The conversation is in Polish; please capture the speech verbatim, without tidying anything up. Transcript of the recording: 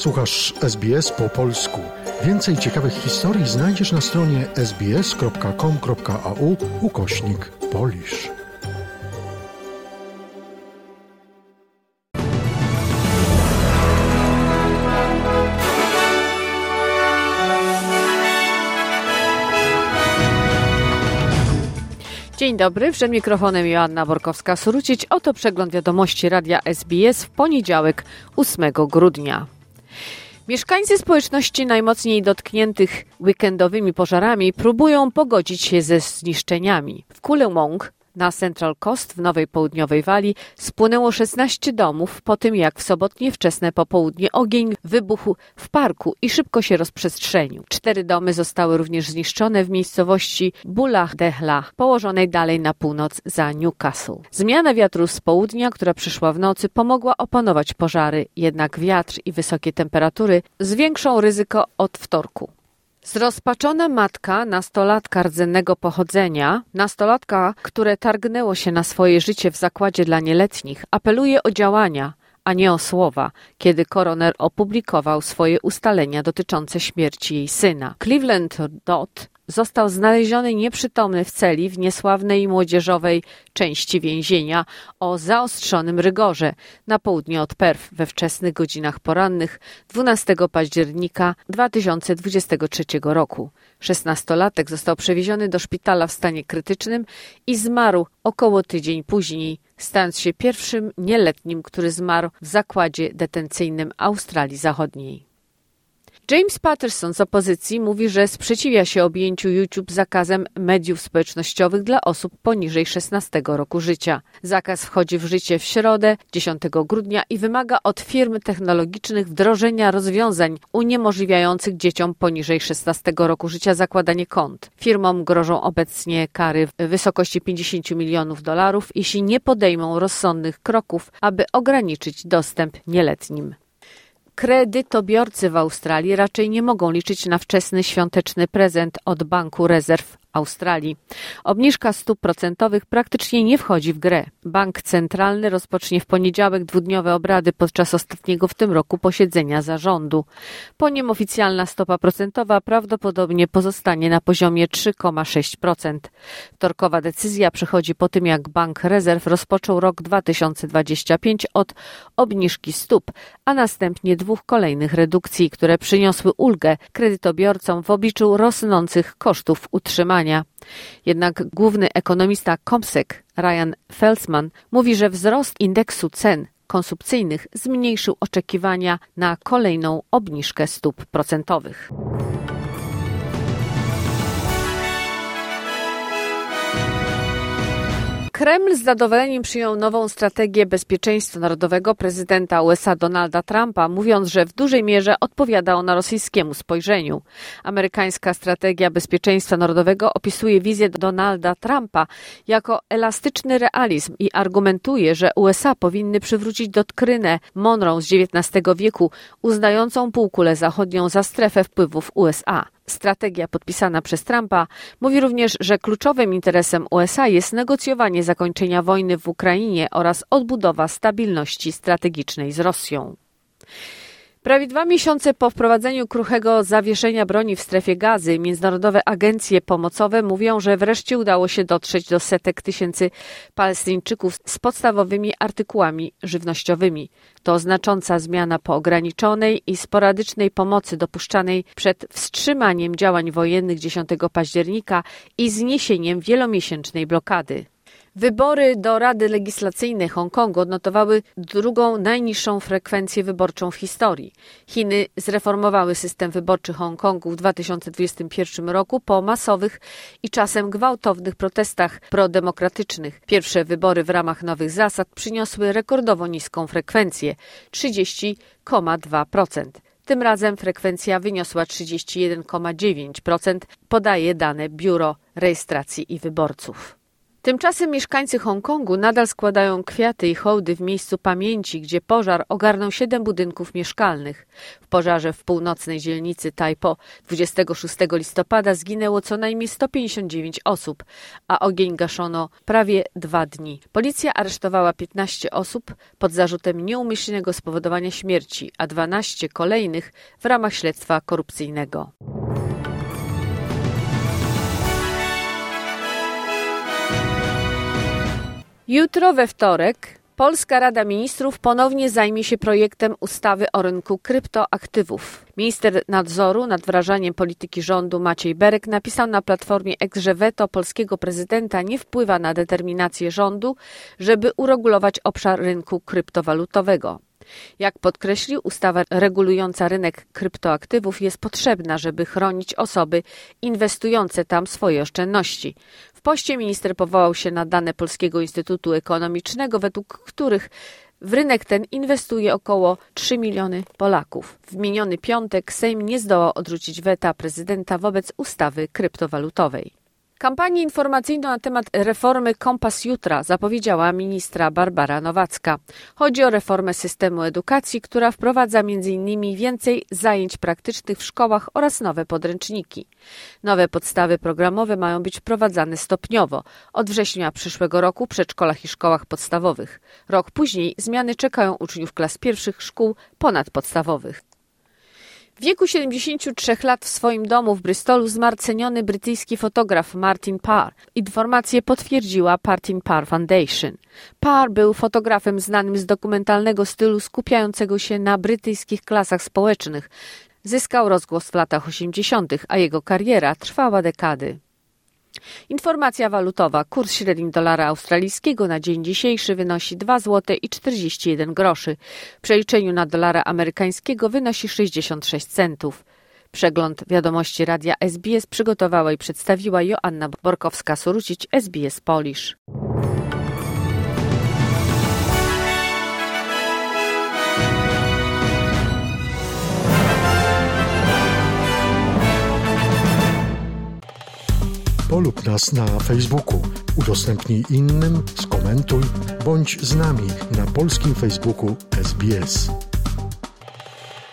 Słuchasz S B S po polsku. Więcej ciekawych historii znajdziesz na stronie sbs.com.au ukośnik Polish. Dzień dobry, przed mikrofonem Joanna Borkowska-Surucić. Oto przegląd wiadomości radia S B S w poniedziałek, ósmego grudnia. Mieszkańcy społeczności najmocniej dotkniętych weekendowymi pożarami próbują pogodzić się ze zniszczeniami. W Coolumong na Central Coast w Nowej Południowej Walii spłonęło szesnaście domów po tym, jak w sobotnie wczesne popołudnie ogień wybuchł w parku i szybko się rozprzestrzenił. Cztery domy zostały również zniszczone w miejscowości Bulach Dehla, położonej dalej na północ za Newcastle. Zmiana wiatru z południa, która przyszła w nocy, pomogła opanować pożary, jednak wiatr i wysokie temperatury zwiększą ryzyko od wtorku. Zrozpaczona matka nastolatka rdzennego pochodzenia, nastolatka, które targnęło się na swoje życie w zakładzie dla nieletnich, apeluje o działania, a nie o słowa, kiedy koroner opublikował swoje ustalenia dotyczące śmierci jej syna. Cleveland Dodd został znaleziony nieprzytomny w celi w niesławnej młodzieżowej części więzienia o zaostrzonym rygorze na południe od Perth we wczesnych godzinach porannych dwunastego października dwa tysiące dwudziestego trzeciego roku. Szesnastolatek został przewieziony do szpitala w stanie krytycznym i zmarł około tydzień później, stając się pierwszym nieletnim, który zmarł w zakładzie detencyjnym Australii Zachodniej. James Patterson z opozycji mówi, że sprzeciwia się objęciu YouTube zakazem mediów społecznościowych dla osób poniżej szesnastego roku życia. Zakaz wchodzi w życie w środę, dziesiątego grudnia i wymaga od firm technologicznych wdrożenia rozwiązań uniemożliwiających dzieciom poniżej szesnastego roku życia zakładanie kont. Firmom grożą obecnie kary w wysokości pięćdziesiąt milionów dolarów, jeśli nie podejmą rozsądnych kroków, aby ograniczyć dostęp nieletnim. Kredytobiorcy w Australii raczej nie mogą liczyć na wczesny świąteczny prezent od Banku Rezerw Australii. Obniżka stóp procentowych praktycznie nie wchodzi w grę. Bank Centralny rozpocznie w poniedziałek dwudniowe obrady podczas ostatniego w tym roku posiedzenia zarządu. Po nim oficjalna stopa procentowa prawdopodobnie pozostanie na poziomie trzy przecinek sześć procent. Wtorkowa decyzja przychodzi po tym, jak Bank Rezerw rozpoczął rok dwa tysiące dwudziesty piąty od obniżki stóp, a następnie dwóch kolejnych redukcji, które przyniosły ulgę kredytobiorcom w obliczu rosnących kosztów utrzymania. Jednak główny ekonomista CommSec Ryan Felsman mówi, że wzrost indeksu cen konsumpcyjnych zmniejszył oczekiwania na kolejną obniżkę stóp procentowych. Kreml z zadowoleniem przyjął nową strategię bezpieczeństwa narodowego prezydenta U S A Donalda Trumpa, mówiąc, że w dużej mierze odpowiada ona rosyjskiemu spojrzeniu. Amerykańska strategia bezpieczeństwa narodowego opisuje wizję Donalda Trumpa jako elastyczny realizm i argumentuje, że U S A powinny przywrócić doktrynę Monroe z dziewiętnastego wieku, uznającą półkulę zachodnią za strefę wpływów U S A. Strategia podpisana przez Trumpa mówi również, że kluczowym interesem U S A jest negocjowanie zakończenia wojny w Ukrainie oraz odbudowa stabilności strategicznej z Rosją. Prawie dwa miesiące po wprowadzeniu kruchego zawieszenia broni w strefie Gazy międzynarodowe agencje pomocowe mówią, że wreszcie udało się dotrzeć do setek tysięcy Palestyńczyków z podstawowymi artykułami żywnościowymi. To znacząca zmiana po ograniczonej i sporadycznej pomocy dopuszczanej przed wstrzymaniem działań wojennych dziesiątego października i zniesieniem wielomiesięcznej blokady. Wybory do Rady Legislacyjnej Hongkongu odnotowały drugą najniższą frekwencję wyborczą w historii. Chiny zreformowały system wyborczy Hongkongu w dwa tysiące dwudziestym pierwszym roku po masowych i czasem gwałtownych protestach prodemokratycznych. Pierwsze wybory w ramach nowych zasad przyniosły rekordowo niską frekwencję – trzydzieści przecinek dwa procent. Tym razem frekwencja wyniosła trzydzieści jeden przecinek dziewięć procent, podaje dane Biuro Rejestracji i Wyborców. Tymczasem mieszkańcy Hongkongu nadal składają kwiaty i hołdy w miejscu pamięci, gdzie pożar ogarnął siedem budynków mieszkalnych. W pożarze w północnej dzielnicy Taipo dwudziestego szóstego listopada zginęło co najmniej sto pięćdziesiąt dziewięć osób, a ogień gaszono prawie dwa dni. Policja aresztowała piętnaście osób pod zarzutem nieumyślnego spowodowania śmierci, a dwanaście kolejnych w ramach śledztwa korupcyjnego. Jutro we wtorek Polska Rada Ministrów ponownie zajmie się projektem ustawy o rynku kryptoaktywów. Minister nadzoru nad wdrażaniem polityki rządu Maciej Berek napisał na platformie X, że weto polskiego prezydenta nie wpływa na determinację rządu, żeby uregulować obszar rynku kryptowalutowego. Jak podkreślił, ustawa regulująca rynek kryptoaktywów jest potrzebna, żeby chronić osoby inwestujące tam swoje oszczędności. W poście minister powołał się na dane Polskiego Instytutu Ekonomicznego, według których w rynek ten inwestuje około trzy miliony Polaków. W miniony piątek Sejm nie zdołał odrzucić weta prezydenta wobec ustawy kryptowalutowej. Kampanię informacyjną na temat reformy Kompas Jutra zapowiedziała ministra Barbara Nowacka. Chodzi o reformę systemu edukacji, która wprowadza między innymi więcej zajęć praktycznych w szkołach oraz nowe podręczniki. Nowe podstawy programowe mają być wprowadzane stopniowo. Od września przyszłego roku w przedszkolach i szkołach podstawowych. Rok później zmiany czekają uczniów klas pierwszych szkół ponadpodstawowych. W wieku siedemdziesięciu trzech lat w swoim domu w Bristolu zmarł ceniony brytyjski fotograf Martin Parr. Informację potwierdziła Martin Parr Foundation. Parr był fotografem znanym z dokumentalnego stylu skupiającego się na brytyjskich klasach społecznych. Zyskał rozgłos w latach osiemdziesiątych, a jego kariera trwała dekady. Informacja walutowa. Kurs średni dolara australijskiego na dzień dzisiejszy wynosi dwa złote i czterdzieści jeden groszy. W przeliczeniu na dolara amerykańskiego wynosi sześćdziesiąt sześć centów. Przegląd wiadomości radia S B S przygotowała i przedstawiła Joanna Borkowska-Surucić, S B S Polish. Polub nas na Facebooku, udostępnij innym, skomentuj, bądź z nami na polskim Facebooku S B S.